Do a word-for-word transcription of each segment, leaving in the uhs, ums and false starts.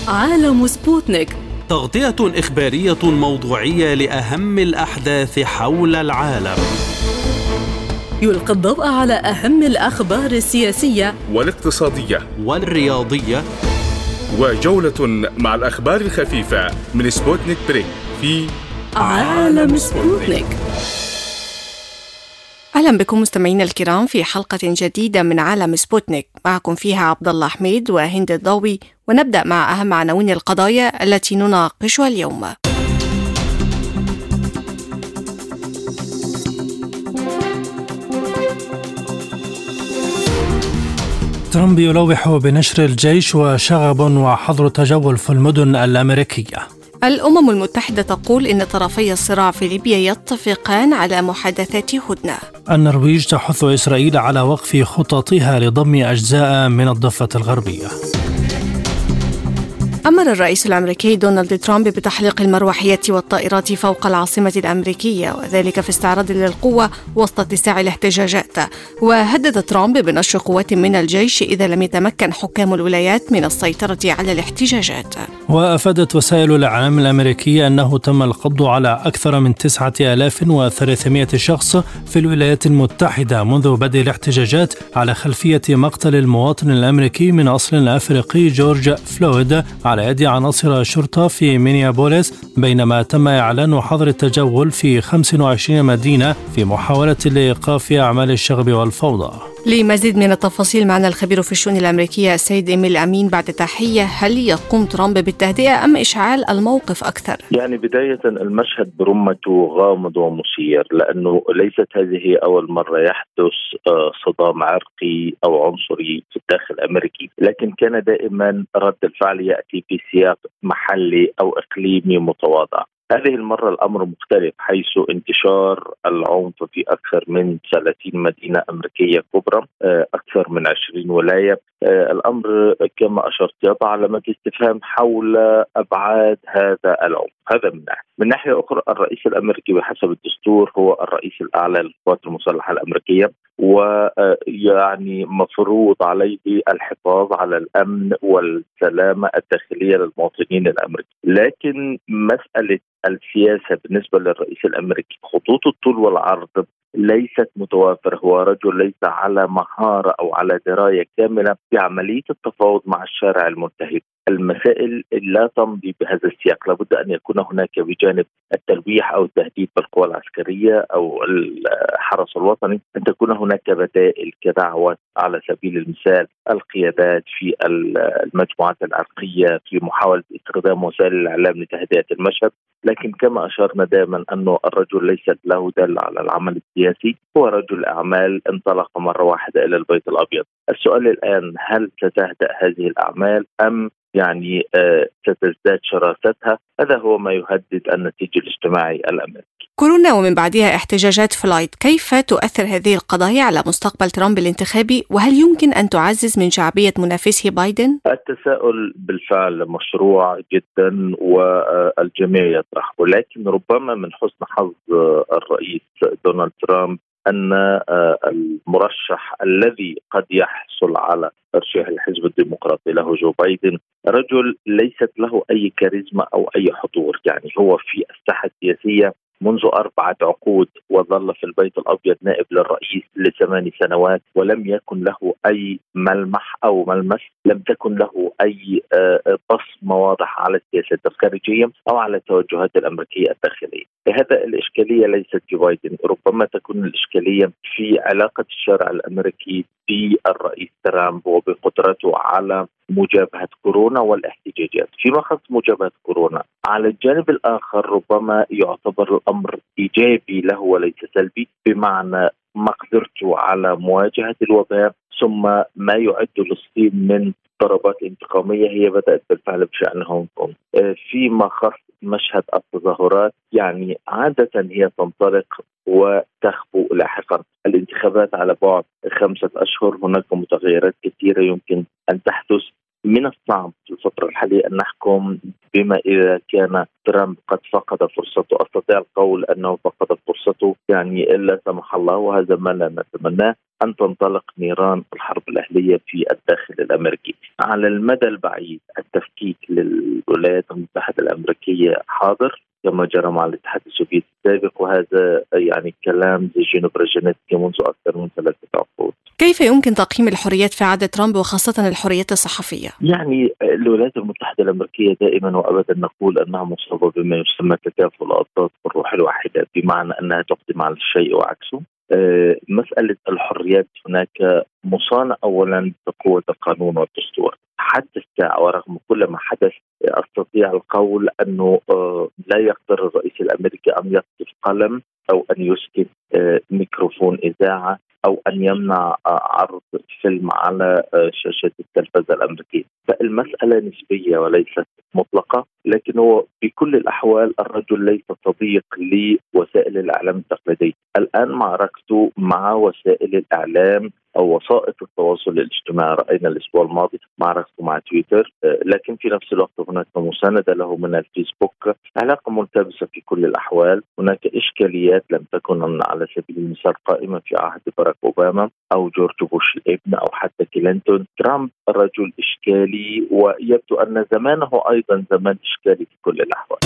عالم سبوتنيك، تغطية إخبارية موضوعية لأهم الأحداث حول العالم. يلقي الضوء على أهم الأخبار السياسية والاقتصادية والرياضية، وجولة مع الأخبار الخفيفة من سبوتنيك بريك في عالم سبوتنيك. أهلا بكم مستمعينا الكرام في حلقة جديدة من عالم سبوتنيك، معكم فيها عبد الله حميد وهند الضوي، ونبدأ مع أهم عناوين القضايا التي نناقشها اليوم. ترامب يلوح بنشر الجيش وشغب وحظر تجول في المدن الأمريكية. الأمم المتحدة تقول إن طرفي الصراع في ليبيا يتفقان على محادثات هدنة. النرويج تحث إسرائيل على وقف خططها لضم أجزاء من الضفة الغربية. أمر الرئيس الأمريكي دونالد ترامب بتحليق المروحيات والطائرات فوق العاصمة الأمريكية، وذلك في استعراض للقوة وسط اتساع الاحتجاجات. وهدد ترامب بنشر قوات من الجيش إذا لم يتمكن حكام الولايات من السيطرة على الاحتجاجات. وأفادت وسائل الإعلام الأمريكية أنه تم القبض على أكثر من تسعة آلاف وثلاثمائة شخص في الولايات المتحدة منذ بدء الاحتجاجات على خلفية مقتل المواطن الأمريكي من أصل أفريقي جورج فلويد على يد عناصر شرطة في مينيابوليس، بينما تم إعلان حظر التجول في خمس وعشرين مدينة في محاولة لإيقاف أعمال الشغب والفوضى. لمزيد من التفاصيل معنا الخبير في الشؤون الأمريكية السيد إيميل أمين. بعد تحية، هل يقوم ترامب بالتهدئة أم إشعال الموقف أكثر؟ يعني بداية المشهد برمته غامض ومثير، لأنه ليست هذه أول مرة يحدث صدام عرقي أو عنصري في الداخل الأمريكي، لكن كان دائما رد الفعل يأتي في سياق محلي أو إقليمي متواضع. هذه المرة الأمر مختلف، حيث انتشار العنف في أكثر من ثلاثين مدينة أمريكية كبرى، أكثر من عشرين ولاية. الأمر كما أشرت يضع علامات استفهام حول أبعاد هذا العنف. هذا من ناحية. من ناحية أخرى، الرئيس الأمريكي بحسب الدستور هو الرئيس الأعلى للقوات المسلحة الأمريكية، ويعني مفروض عليه الحفاظ على الأمن والسلامة الداخلية للمواطنين الأمريكيين. لكن مسألة السياسة بالنسبة للرئيس الأمريكي خطوط الطول والعرض ليست متوافرة. هو رجل ليس على مهارة أو على دراية كاملة بعملية التفاوض مع الشارع الملتهب. المسائل لا تمضي بهذا السياق، لابد أن يكون هناك بجانب التلويح أو التهديد بالقوى العسكرية أو الحرس الوطني أن تكون هناك بدائل كدعوة على سبيل المثال القيادات في المجموعات العرقية في محاولة استخدام وسائل الإعلام لتهدئة المشهد. لكن كما أشرنا دائما أنه الرجل ليس له دل على العمل السياسي، هو رجل أعمال انطلق مرة واحدة إلى البيت الأبيض. السؤال الآن، هل ستهدأ هذه الأعمال أم يعني آه ستزداد شراستها؟ هذا هو ما يهدد النتيجة الاجتماعي الأمريكي. كورونا ومن بعدها احتجاجات فلويد، كيف تؤثر هذه القضايا على مستقبل ترامب الانتخابي؟ وهل يمكن أن تعزز من شعبية منافسه بايدن؟ التساؤل بالفعل مشروع جدا والجميع يطرح، ولكن ربما من حسن حظ الرئيس دونالد ترامب أن المرشح الذي قد يحصل على ترشيح الحزب الديمقراطي له جو بايدن رجل ليست له أي كاريزما أو أي حضور. يعني هو في الساحة السياسية منذ أربعة عقود، وظل في البيت الأبيض نائب للرئيس لثمان سنوات، ولم يكن له أي ملمح أو ملمس، لم تكن له أي بصمة واضحة على السياسة الخارجية أو على التوجهات الأمريكية الداخلية. هذا الإشكالية ليست في بايدن، ربما تكون الإشكالية في علاقة الشارع الأمريكي بالرئيس ترامب وبقدرته على مجابهة كورونا والاحتجاجات. فيما خص مجابهة كورونا، على الجانب الآخر ربما يعتبر الأمر إيجابي له وليس سلبي، بمعنى مقدرته على مواجهة الوباء، ثم ما يعد للصين من ضربات انتقامية هي بدأت بالفعل بشأن هونغ كونغ. فيما خص مشهد التظاهرات، يعني عادة هي تنطلق وتخبو لاحقا. الانتخابات على بعد خمسة أشهر، هناك متغيرات كثيرة يمكن أن تحدث. من الصعب في الفترة الحالية أن نحكم بما إذا كان ترامب قد فقد فرصته. أستطيع القول أنه فقد فرصته يعني إلا سمح الله، وهذا ما لا نتمناه. أن تنطلق نيران الحرب الأهلية في الداخل الأمريكي. على المدى البعيد التفكيك للولايات المتحدة الأمريكية حاضر كما جرى مع الاتحاد السوفيتي السابق، وهذا يعني كلام زيجينو برجينسكي منذ أكثر من ثلاثة عقود. كيف يمكن تقييم الحريات في عهد ترامب وخاصة الحريات الصحفية؟ يعني الولايات المتحدة الأمريكية دائما وأبدا نقول أنها مصابة بما يسمى تكافؤ الأضداد بالروح الواحدة، بمعنى أنها تقدم على الشيء وعكسه. أه مسألة الحريات هناك مصانة أولا بقوة القانون والدستور حتى الساعة، ورغم كل ما حدث أستطيع القول أنه أه لا يقدر الرئيس الأمريكي أن يقذف قلم أو أن يسكت أه ميكروفون إذاعة أو أن يمنع عرض فيلم على شاشة التلفزة الأمريكية. فالمسألة نسبية وليست مطلقة، لكن هو بكل الأحوال الرجل ليس صديق لوسائل الإعلام التقليدية. الآن معركته مع وسائل الإعلام أو وسائط التواصل الاجتماعي رأينا الأسبوع الماضي معركته مع تويتر، لكن في نفس الوقت هناك مساندة له من الفيسبوك. علاقة ملتبسة في كل الأحوال. هناك إشكاليات لم تكن على سبيل المثال قائمة في عهد باراك أوباما أو جورج بوش الابن أو حتى كلينتون. ترامب رجل إشكالي، ويبدو أن زمانه أيضا زمان إشكالي في كل الأحوال.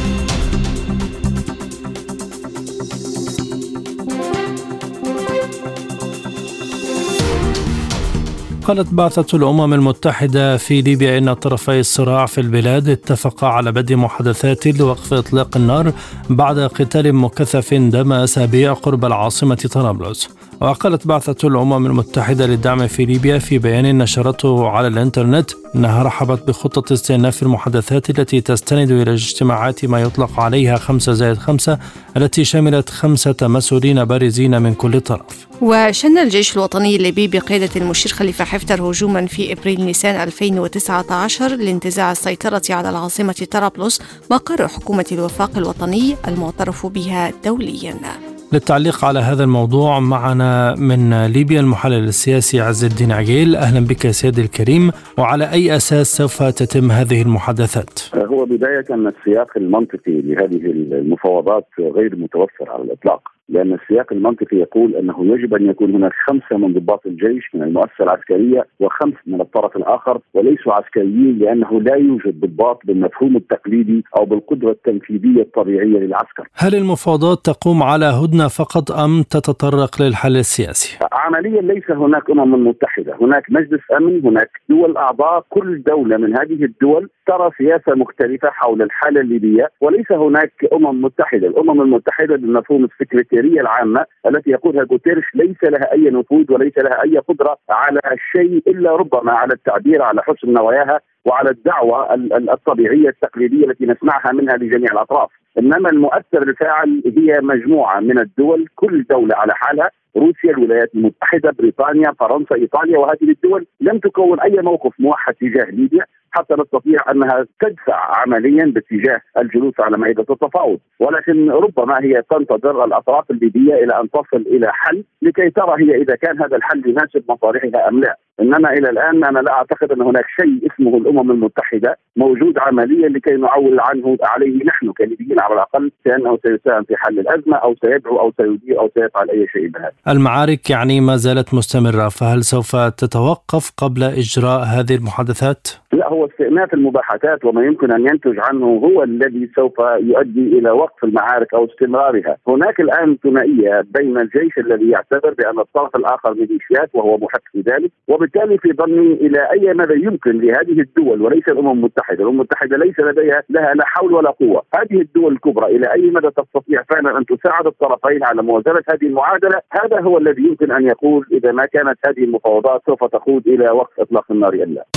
قالت بعثة الأمم المتحدة في ليبيا إن طرفي الصراع في البلاد اتفقا على بدء محادثات لوقف إطلاق النار بعد قتال مكثف دام أسابيع قرب العاصمة طرابلس. وقالت بعثة الأمم المتحدة للدعم في ليبيا في بيان نشرته على الإنترنت أنها رحبت بخطة استئناف المحادثات التي تستند إلى اجتماعات ما يطلق عليها خمسة زائد خمسة التي شملت خمسة مسؤولين بارزين من كل طرف. وشن الجيش الوطني الليبي بقيادة المشير خليفة حفتر هجوما في إبريل نيسان ألفين وتسعة عشر لانتزاع السيطرة على العاصمة طرابلس مقر حكومة الوفاق الوطني المعترف بها دوليا. للتعليق على هذا الموضوع معنا من ليبيا المحلل السياسي عز الدين عقيل. أهلا بك سيدي الكريم. وعلى أي أساس سوف تتم هذه المحادثات؟ هو بداية أن السياق المنطقي لهذه المفاوضات غير متوفر على الإطلاق، لأن السياق المنطقي يقول أنه يجب أن يكون هناك خمسة من ضباط الجيش من المؤسسة العسكرية وخمس من الطرف الآخر، وليسوا عسكريين، لأنه لا يوجد ضباط بالمفهوم التقليدي أو بالقدرة التنفيذية الطبيعية للعسكر. هل المفاوضات تقوم على هدنة فقط أم تتطرق للحل السياسي؟ عمليا ليس هناك أمم متحدة، هناك مجلس أمن، هناك دول أعضاء، كل دولة من هذه الدول ترى سياسة مختلفة حول الحالة الليبية، وليس هناك أمم متحدة. الأمم المتحدة بالمفهوم السكرتيرية العامة التي يقودها غوتيريش ليس لها أي نفوذ وليس لها أي قدرة على شيء إلا ربما على التعبير على حسن نواياها وعلى الدعوة الطبيعية التقليدية التي نسمعها منها لجميع الأطراف. إنما المؤثر الفاعل هي مجموعة من الدول، كل دولة على حالها، روسيا، الولايات المتحدة، بريطانيا، فرنسا، إيطاليا، وهذه الدول لم تكون أي موقف موحد تجاه ليبيا حتى نستطيع أنها تدفع عمليا باتجاه الجلوس على مائدة التفاوض، ولكن ربما هي تنتظر الأطراف الليبية إلى أن تصل إلى حل لكي ترى هي إذا كان هذا الحل يناسب مصالحها أم لا. إنما إلى الآن أنا لا أعتقد أن هناك شيء اسمه الأمم المتحدة موجود عمليا لكي نعول عنه عليه نحن كليبيين على الأقل، كأنه سيساهم في حل الأزمة أو سيدعو أو سيدير أو سيفعل أي شيء بهذا. المعارك يعني ما زالت مستمرة، فهل سوف تتوقف قبل إجراء هذه المحادثات؟ لا، هو استئناف المباحثات وما يمكن أن ينتج عنه هو الذي سوف يؤدي إلى وقف المعارك أو استمرارها. هناك الآن ثنائية بين الجيش الذي يعتبر بأن الطرف الآخر ميليشيات وهو محق في ذلك، وبالتالي في ظني إلى أي مدى يمكن لهذه الدول وليس الأمم المتحدة، الأمم المتحدة ليس لديها لها لا حول ولا قوة، هذه الدول الكبرى إلى أي مدى تستطيع فعلا أن تساعد الطرفين على موازنة هذه المعادلة. هذا هو الذي يمكن أن يقول إذا ما كانت هذه المفاوضات سوف تقود إلى وقف إطلاق النار أم لا.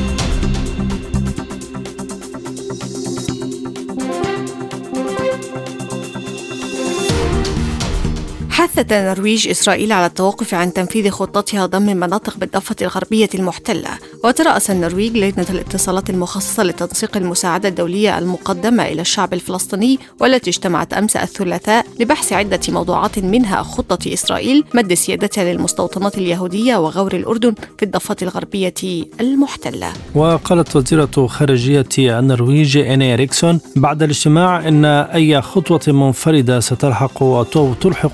حثت النرويج إسرائيل على التوقف عن تنفيذ خطتها ضم مناطق بالضفة الغربية المحتلة. وترأس النرويج لجنة الاتصالات المخصصة لتنسيق المساعدة الدولية المقدمة إلى الشعب الفلسطيني، والتي اجتمعت أمس الثلاثاء لبحث عدة موضوعات منها خطة إسرائيل مد سيادتها للمستوطنات اليهودية وغور الأردن في الضفة الغربية المحتلة. وقالت وزيرة خارجية النرويج إني إريكسون بعد الاجتماع إن أي خطوة منفردة ستلحق أو تلحق ضررا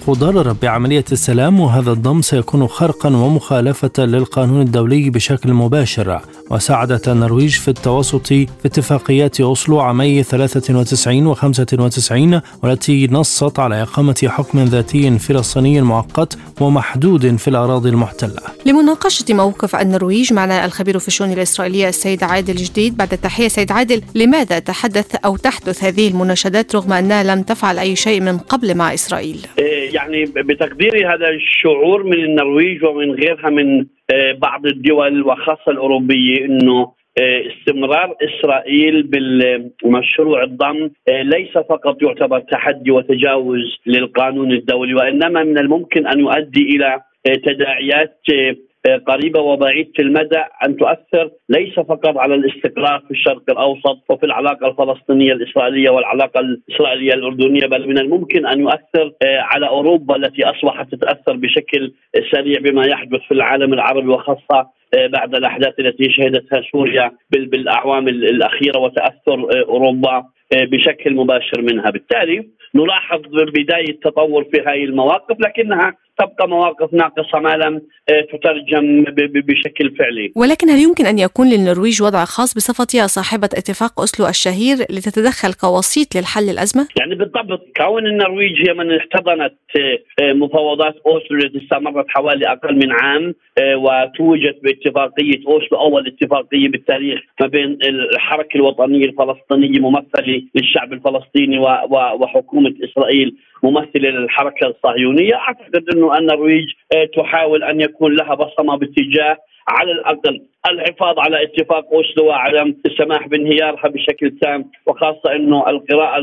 تضر بعملية السلام، وهذا الضم سيكون خرقا ومخالفة للقانون الدولي بشكل مباشر. وساعدت النرويج في التوسط في اتفاقيات أوسلو عامي ثلاثة وتسعين وخمسة وتسعين، والتي نصت على إقامة حكم ذاتي فلسطيني مؤقت ومحدود في الأراضي المحتلة. لمناقشة موقف النرويج معنا الخبير في الشؤون الإسرائيلية السيد عادل جديد. بعد التحية سيد عادل، لماذا تحدث أو تحدث هذه المناشدات رغم أنها لم تفعل أي شيء من قبل مع إسرائيل؟ يعني بتقديري هذا الشعور من النرويج ومن غيرها من بعض الدول وخاصة الأوروبية أنه استمرار إسرائيل بالمشروع الضم ليس فقط يعتبر تحدي وتجاوز للقانون الدولي، وإنما من الممكن أن يؤدي إلى تداعيات قريبة وبعيدة المدى أن تؤثر ليس فقط على الاستقرار في الشرق الأوسط وفي العلاقة الفلسطينية الإسرائيلية والعلاقة الإسرائيلية الأردنية، بل من الممكن أن يؤثر على أوروبا التي أصبحت تتأثر بشكل سريع بما يحدث في العالم العربي، وخاصة بعد الأحداث التي شهدتها سوريا بالأعوام الأخيرة وتأثر أوروبا بشكل مباشر منها. بالتالي نلاحظ بداية تطور في هذه المواقف، لكنها تبقى مواقف ناقصة ما لم تترجم بشكل فعلي. ولكن هل يمكن أن يكون للنرويج وضع خاص بصفتها صاحبة اتفاق أوسلو الشهير لتتدخل كوسيط للحل الأزمة؟ يعني بالضبط، كون النرويج هي من احتضنت مفاوضات أوسلو التي استمرت حوالي أقل من عام وتوجت باتفاقية أوسلو أول اتفاقية بالتاريخ ما بين الحركة الوطنية الفلسطينية ممثلة للشعب الفلسطيني وحكومة إسرائيل ممثلة للحركة الصهيونية. أعتقد أنه النرويج تحاول أن يكون لها بصمة باتجاه على الأقل الحفاظ على اتفاق أوسلو وعدم السماح بانهيارها بشكل تام، وخاصة أنه القراءة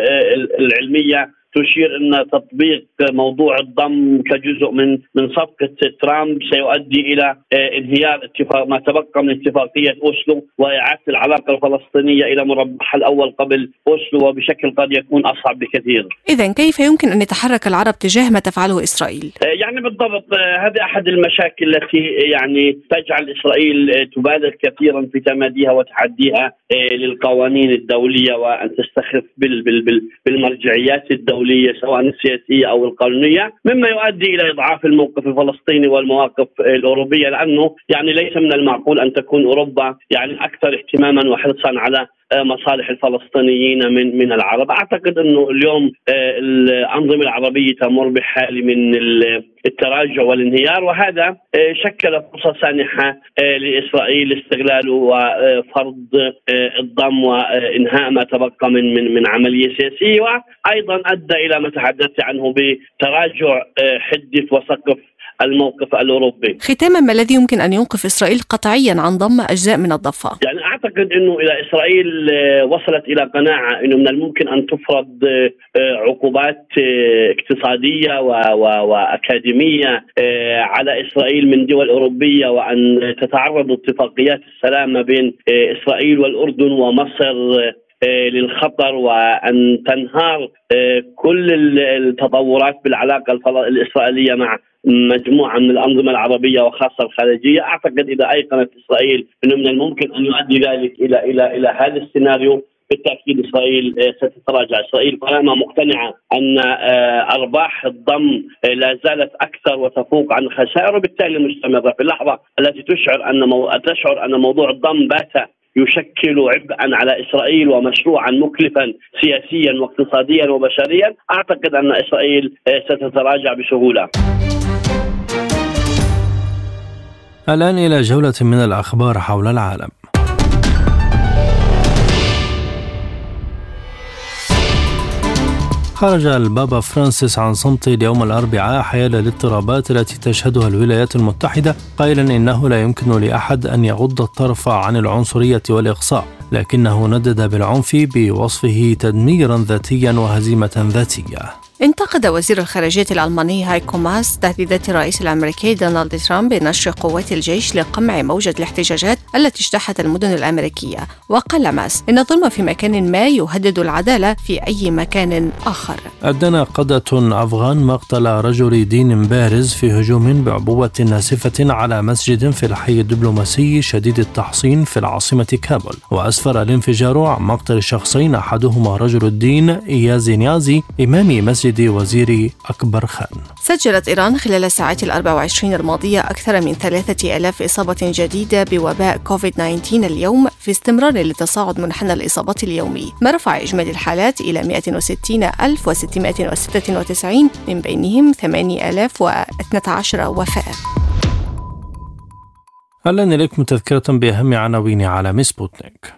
العلمية تشير أن تطبيق موضوع الضم كجزء من من صفقة ترامب سيؤدي إلى انهيار اتفاق ما تبقى من اتفاقية أوسلو وإعادة العلاقة الفلسطينية إلى مربعها الأول قبل أوسلو، وبشكل قد يكون أصعب بكثير. إذن كيف يمكن أن يتحرك العرب تجاه ما تفعله إسرائيل؟ يعني بالضبط هذا أحد المشاكل التي يعني تجعل إسرائيل تبالغ كثيرا في تماديها وتحديها للقوانين الدولية وأن تستخف بالمرجعيات الدولية سواء السياسية أو القانونية، مما يؤدي إلى إضعاف الموقف الفلسطيني والمواقف الأوروبية، لأنه يعني ليس من المعقول أن تكون أوروبا يعني أكثر اهتماما وحرصا على مصالح الفلسطينيين من من العرب. أعتقد أنه اليوم الأنظمة العربية تمر بحال من التراجع والانهيار، وهذا شكل فرصة سانحة لإسرائيل استغلاله وفرض الضم وإنهاء ما تبقى من من من عملية سياسية، وأيضا أدى إلى ما تحدثت عنه بتراجع حدة وسقف الموقف الأوروبي. ختاما، ما الذي يمكن أن ينقذ إسرائيل قطعيا عن ضم أجزاء من الضفة؟ يعني أعتقد أنه إذا إسرائيل وصلت إلى قناعة أنه من الممكن أن تفرض عقوبات اقتصادية وأكاديمية على إسرائيل من دول أوروبية، وأن تتعرض اتفاقيات السلام ما بين إسرائيل والأردن ومصر للخطر، وأن تنهار كل التطورات بالعلاقة الإسرائيلية مع مجموعة من الأنظمة العربية وخاصة الخارجية. أعتقد إذا أيقنت إسرائيل أنه من الممكن أن يؤدي ذلك إلى إلى إلى هذا السيناريو، بالتأكيد إسرائيل ستتراجع. إسرائيل طالما مقتنعة أن أرباح الضم لا زالت أكثر وتفوق عن الخسائر، وبالتالي مستمرة في اللحظة التي تشعر أن مو... تشعر أن موضوع الضم بات يشكل عبئا على إسرائيل ومشروعا مكلفا سياسيا واقتصاديا وبشريا، أعتقد أن إسرائيل ستتراجع بسهولة. الآن إلى جولة من الأخبار حول العالم. خرج البابا فرانسيس عن صمته اليوم الأربعاء حيال الاضطرابات التي تشهدها الولايات المتحدة، قائلا إنه لا يمكن لأحد أن يغض الطرف عن العنصرية والإقصاء، لكنه ندد بالعنف بوصفه تدميرا ذاتيا وهزيمة ذاتية. انتقد وزير الخارجية الألماني هايكو ماس تهديدات الرئيس الأمريكي دونالد ترامب بنشر قوات الجيش لقمع موجة الاحتجاجات التي اجتاحت المدن الأمريكية. وقال ماس إن الظلم في مكان ما يهدد العدالة في أي مكان آخر. أدنى قادة أفغان مقتل رجل دين بارز في هجوم بعبوة ناسفة على مسجد في الحي الدبلوماسي شديد التحصين في العاصمة كابول، وأسفر الانفجار عن مقتل شخصين، أحدهما رجل الدين إيازي نيازي إمام مسجد مسجد وزير أكبر خان. سجلت إيران خلال الساعات الأربع وعشرين الماضية أكثر من ثلاثة آلاف إصابة جديدة بوباء كوفيد تسعة عشر اليوم، في استمرار لتصاعد منحنى الإصابات اليومي، ما رفع إجمالي الحالات إلى مئة وستين ألف وستمئة وستة وتسعين، من بينهم ثمانية آلاف واثني عشر وفاة. الآن إليكم تذكرة بأهم عناوين عالم سبوتنيك.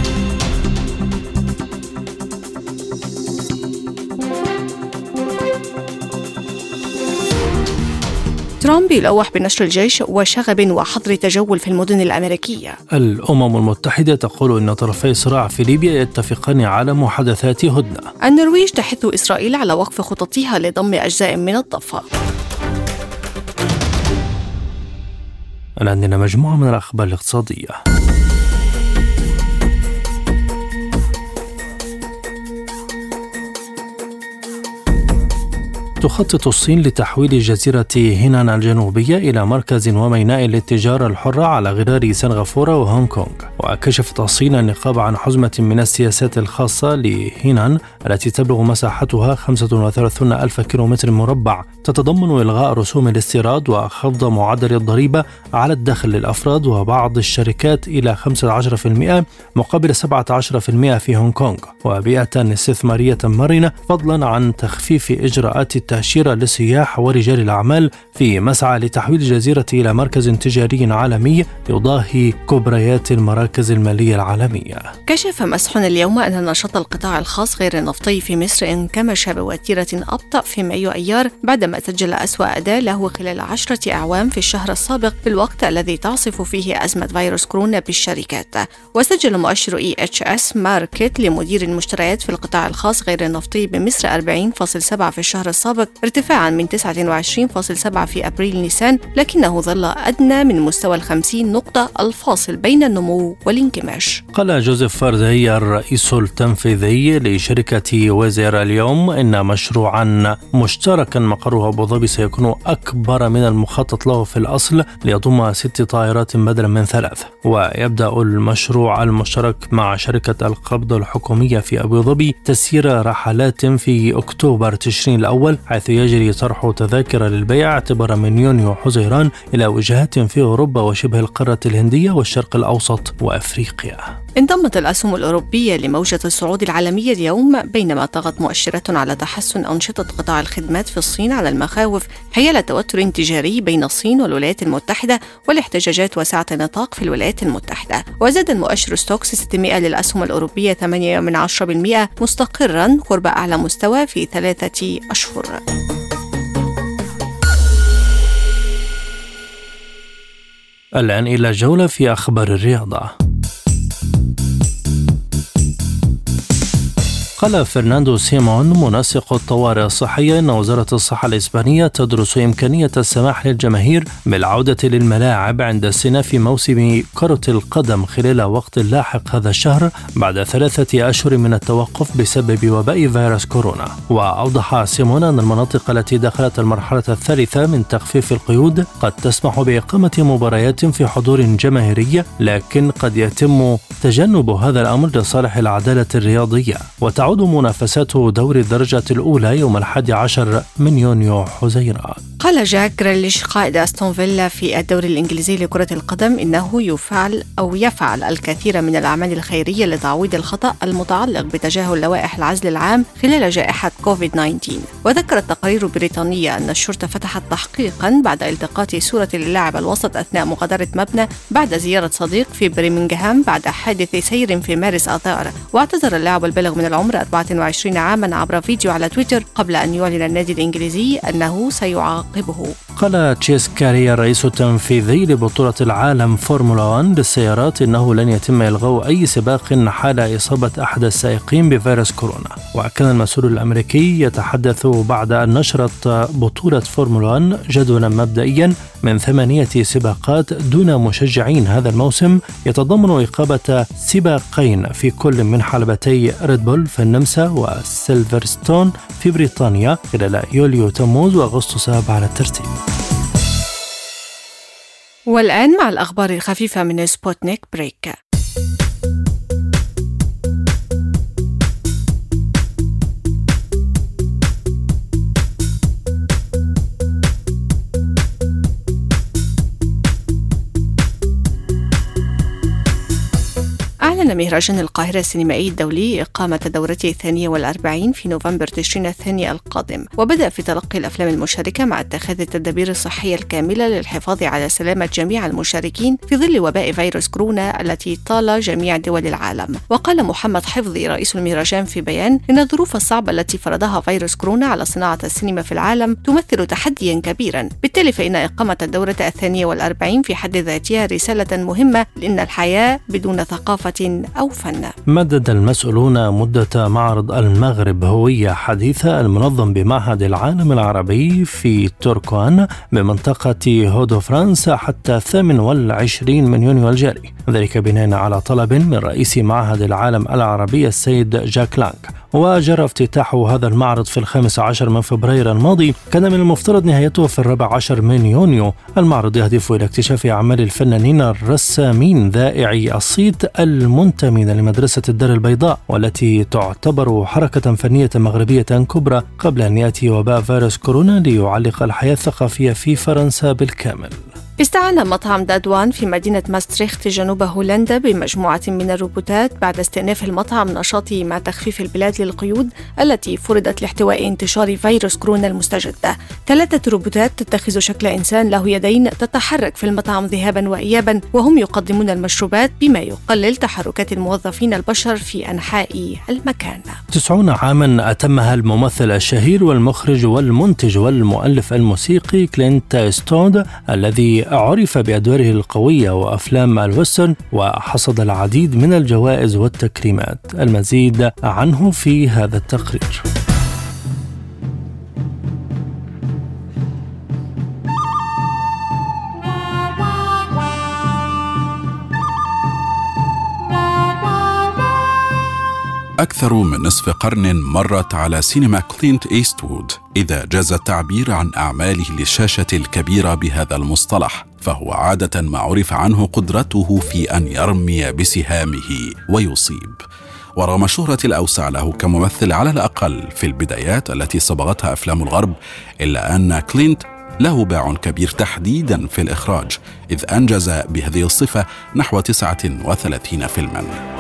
ترامب يلوح بنشر الجيش وشغب وحظر تجول في المدن الأمريكية. الأمم المتحدة تقول إن طرفي الصراع في ليبيا يتفقان على محادثات هدنة. النرويج تحث إسرائيل على وقف خططها لضم أجزاء من الضفة. الآن عندنا مجموعة من الأخبار الاقتصادية. تخطط الصين لتحويل جزيرة هينان الجنوبية إلى مركز وميناء للتجارة الحرة على غرار سنغافورة وهونغ كونغ. وكشفت الصين النقاب عن حزمة من السياسات الخاصة لهينان التي تبلغ مساحتها خمسة وثلاثين ألف كيلومتر مربع، تتضمن إلغاء رسوم الاستيراد وخفض معدل الضريبة على الدخل للأفراد وبعض الشركات إلى خمسة عشر بالمئة مقابل سبعة عشر بالمئة في هونغ كونغ، وبيئة استثمارية مرنة، فضلا عن تخفيف إجراءات التأشيرة للسياح ورجال الأعمال في مسعى لتحويل الجزيرة إلى مركز تجاري عالمي يضاهي كبريات المراكز المالية العالمية. كشف مسح اليوم أن نشاط القطاع الخاص غير النفطي في مصر انكمش بوتيرة أبطأ في مايو أيار، بعدما سجل أسوأ أداء له خلال عشرة أعوام في الشهر السابق، في الوقت الذي تعصف فيه أزمة فيروس كورونا بالشركات. وسجل مؤشر إي إتش إس ماركت لمدير المشتريات في القطاع الخاص غير النفطي بمصر أربعين فاصلة سبعة في الشهر السابق، ارتفاعا من تسعة وعشرين فاصلة سبعة في أبريل نيسان، لكنه ظل أدنى من مستوى الخمسين نقطة الفاصل بين النمو والانكماش. قال جوزيف فاردهي الرئيس التنفيذي لشركة ويزر اليوم إن مشروعا مشتركا مقره أبو ظبي سيكون أكبر من المخطط له في الأصل، ليضم ست طائرات بدلا من ثلاث. ويبدأ المشروع المشترك مع شركة القبض الحكومية في أبو ظبي تسيير رحلات في أكتوبر تشرين الأول، حيث يجري طرح تذاكر للبيع اعتبار من يونيو حزيران إلى وجهات في أوروبا وشبه القارة الهندية والشرق الأوسط وأفريقيا. انضمت الأسهم الأوروبية لموجة الصعود العالمية اليوم، بينما طغت مؤشرات على تحسن أنشطة قطاع الخدمات في الصين على المخاوف حيال توتر تجاري بين الصين والولايات المتحدة والاحتجاجات واسعة النطاق في الولايات المتحدة. وزاد المؤشر ستوكس ستمائة للأسهم الأوروبية ثمانية من عشرة بالمئة، مستقرا قرب أعلى مستوى في ثلاثة أشهر. الآن إلى جولة في أخبار الرياضة. قال فرناندو سيمون منسق الطوارئ الصحية إن وزارة الصحة الإسبانية تدرس إمكانية السماح للجماهير بالعودة للملاعب عند استئناف موسم كرة القدم خلال وقت لاحق هذا الشهر، بعد ثلاثة أشهر من التوقف بسبب وباء فيروس كورونا. وأوضح سيمون أن المناطق التي دخلت المرحلة الثالثة من تخفيف القيود قد تسمح بإقامة مباريات في حضور جماهيري، لكن قد يتم تجنب هذا الأمر لصالح العدالة الرياضية. وتعود منافسات دور الدرجة الأولى يوم الحادي عشر من يونيو حزيران. قال جاك غريليش قائد أستون فيلا في الدوري الإنجليزي لكرة القدم إنه يفعل أو يفعل الكثير من الأعمال الخيرية لتعويض الخطأ المتعلق بتجاهل لوائح العزل العام خلال جائحة كوفيد تسعة عشر. وذكرت تقارير بريطانية أن الشرطة فتحت تحقيقا بعد التقاط صورة للاعب الوسط أثناء مغادرة مبنى بعد زيارة صديق في برمنغهام بعد حادث سير في مارس آذار. واعتذر اللاعب البالغ من العمر أربعة وعشرين عاما عبر فيديو على تويتر قبل أن يعلن النادي الإنجليزي أنه سيعاقبه. قال تشيس كاري الرئيس التنفيذي لبطولة العالم فورمولا واحد للسيارات إنه لن يتم إلغاء أي سباق حال إصابة أحد السائقين بفيروس كورونا. وكان المسؤول الأمريكي يتحدث بعد أن نشرت بطولة فورمولا واحد جدولا مبدئيا من ثمانية سباقات دون مشجعين هذا الموسم، يتضمن إقامة سباقين في كل من حلبتي ريد بول في النمسا وسيلفرستون في بريطانيا خلال يوليو تموز وأغسطس على الترتيب. والآن مع الأخبار الخفيفة من سبوتنيك بريك. أعلن مهرجان القاهرة السينمائي الدولي إقامة دورته الثانية والأربعين في نوفمبر تشرين الثاني القادم، وبدأ في تلقي الأفلام المشاركة مع اتخاذ التدابير الصحية الكاملة للحفاظ على سلامة جميع المشاركين في ظل وباء فيروس كورونا التي طال جميع دول العالم. وقال محمد حفظي رئيس المهرجان في بيان إن الظروف الصعبة التي فرضها فيروس كورونا على صناعة السينما في العالم تمثل تحديا كبيرا، بالتالي فإن إقامة الدورة الثانية والأربعين في حد ذاتها رسالة مهمة لأن الحياة بدون ثقافة أو فن. مدد المسؤولون مدة معرض المغرب هوية حديثة المنظم بمعهد العالم العربي في توركوان بمنطقة هودو فرانس حتى الثامن والعشرين من يونيو الجاري، ذلك بناء على طلب من رئيس معهد العالم العربي السيد جاك لانغ. وجرى افتتاح هذا المعرض في الخامس عشر من فبراير الماضي، كان من المفترض نهايته في الرابع عشر من يونيو. المعرض يهدف إلى اكتشاف أعمال الفنانين الرسامين ذائعي الصيت المنتمين لمدرسة الدار البيضاء، والتي تعتبر حركة فنية مغربية كبرى قبل أن يأتي وباء فيروس كورونا ليعلق الحياة الثقافية في فرنسا بالكامل. استعان مطعم دادوان في مدينة ماستريخت جنوب هولندا بمجموعة من الروبوتات بعد استئناف المطعم نشاطه مع تخفيف البلاد للقيود التي فرضت لاحتواء انتشار فيروس كورونا المستجد. ثلاثة روبوتات تتخذ شكل إنسان له يدين تتحرك في المطعم ذهابا وإيابا، وهم يقدمون المشروبات بما يقلل تحركات الموظفين البشر في أنحاء المكان. تسعون عاما أتمها الممثل الشهير والمخرج والمنتج والمؤلف الموسيقي كلينت إيستوود، الذي عرف بأدواره القوية وأفلام الويسترن وحصد العديد من الجوائز والتكريمات. المزيد عنه في هذا التقرير. أكثر من نصف قرن مرت على سينما كلينت إيستوود، إذا جاز التعبير عن أعماله للشاشة الكبيرة بهذا المصطلح، فهو عادة ما عرف عنه قدرته في أن يرمي بسهامه ويصيب. ورغم شهرة الأوسع له كممثل على الأقل في البدايات التي صبغتها أفلام الغرب، إلا أن كلينت له باع كبير تحديدا في الإخراج، إذ أنجز بهذه الصفة نحو تسعة وثلاثين فيلما.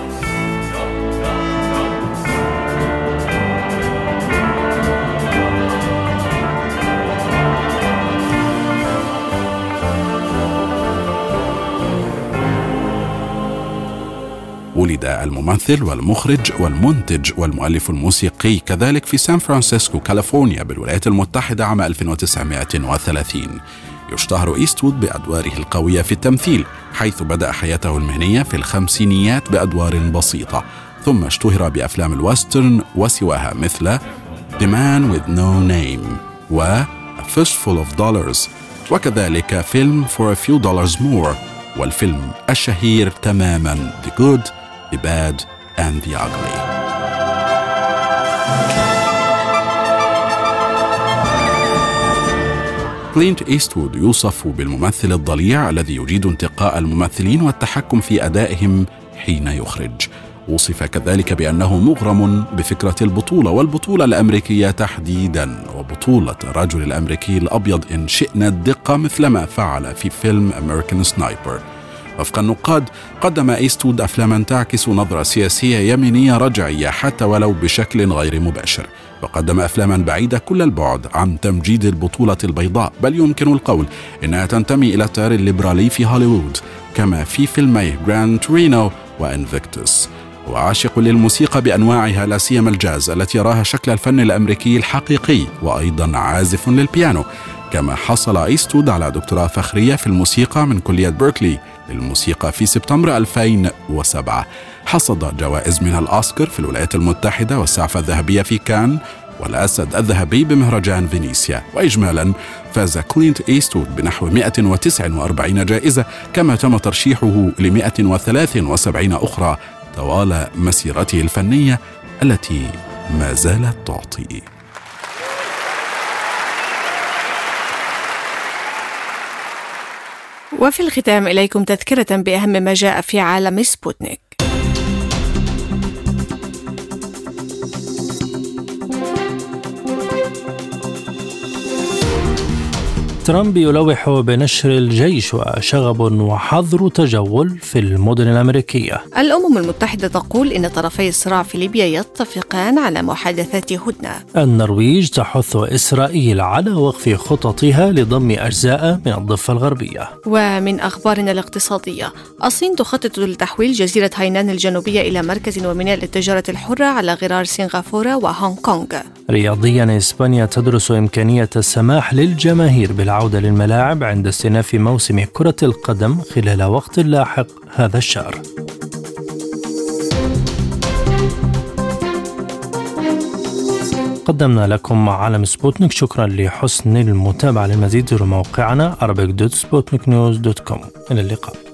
ولد الممثل والمخرج والمنتج والمؤلف الموسيقي كذلك في سان فرانسيسكو كاليفورنيا بالولايات المتحدة عام ألف وتسعمائة وثلاثين. يشتهر إيستوود بأدواره القوية في التمثيل، حيث بدأ حياته المهنية في الخمسينيات بأدوار بسيطة، ثم اشتهر بأفلام الويسترن وسواها مثل The Man With No Name و A Fistful of Dollars، وكذلك فيلم For a Few Dollars More، والفيلم الشهير تماما The Good, The Bad and The Ugly. كلينت إيستوود يوصف بالممثل الضليع الذي يجيد انتقاء الممثلين والتحكم في أدائهم حين يخرج. وصف كذلك بأنه مغرم بفكرة البطولة والبطولة الأمريكية تحديدا، وبطولة الرجل الأمريكي الأبيض إن شئنا الدقة مثلما فعل في فيلم أمريكان سنايبر. وفق النقاد قدم إيستوود أفلاما تعكس نظرة سياسية يمينية رجعية حتى ولو بشكل غير مباشر، وقدم أفلاما بعيدة كل البعد عن تمجيد البطولة البيضاء، بل يمكن القول إنها تنتمي إلى التيار الليبرالي في هوليوود، كما في فيلمي جراند تورينو وإنفيكتوس. وعاشق للموسيقى بأنواعها لا سيما الجاز التي يراها شكل الفن الأمريكي الحقيقي، وأيضا عازف للبيانو، كما حصل إيستوود على دكتوراه فخرية في الموسيقى من كلية بيركلي للموسيقى في سبتمبر ألفين وسبعة. حصد جوائز من الأوسكار في الولايات المتحدة والسعفة الذهبية في كان والأسد الذهبي بمهرجان فينيسيا. وإجمالا فاز كلينت إيستوود بنحو مئة وتسعة وأربعين جائزة، كما تم ترشيحه ل مئة وثلاث وسبعين أخرى طوال مسيرته الفنية التي ما زالت تعطي. وفي الختام إليكم تذكرة بأهم ما جاء في عالم سبوتنيك. ترامب يلوح بنشر الجيش وشغب وحظر تجول في المدن الأمريكية. الأمم المتحدة تقول إن طرفي الصراع في ليبيا يتفقان على محادثات هدنة. النرويج تحث إسرائيل على وقف خططها لضم أجزاء من الضفة الغربية. ومن أخبارنا الاقتصادية، الصين تخطط لتحويل جزيرة هاينان الجنوبية إلى مركز وميناء للتجارة الحرة على غرار سنغافورة وهونغ كونغ. رياضيا، إسبانيا تدرس إمكانية السماح للجماهير بالعودة للملاعب عند استئناف موسم كرة القدم خلال وقت لاحق هذا الشهر. قدمنا لكم عالم سبوتنيك، شكرا لحسن المتابعة. للمزيد زوروا موقعنا arabic دوت سبوتنيك نيوز دوت كوم. إلى اللقاء.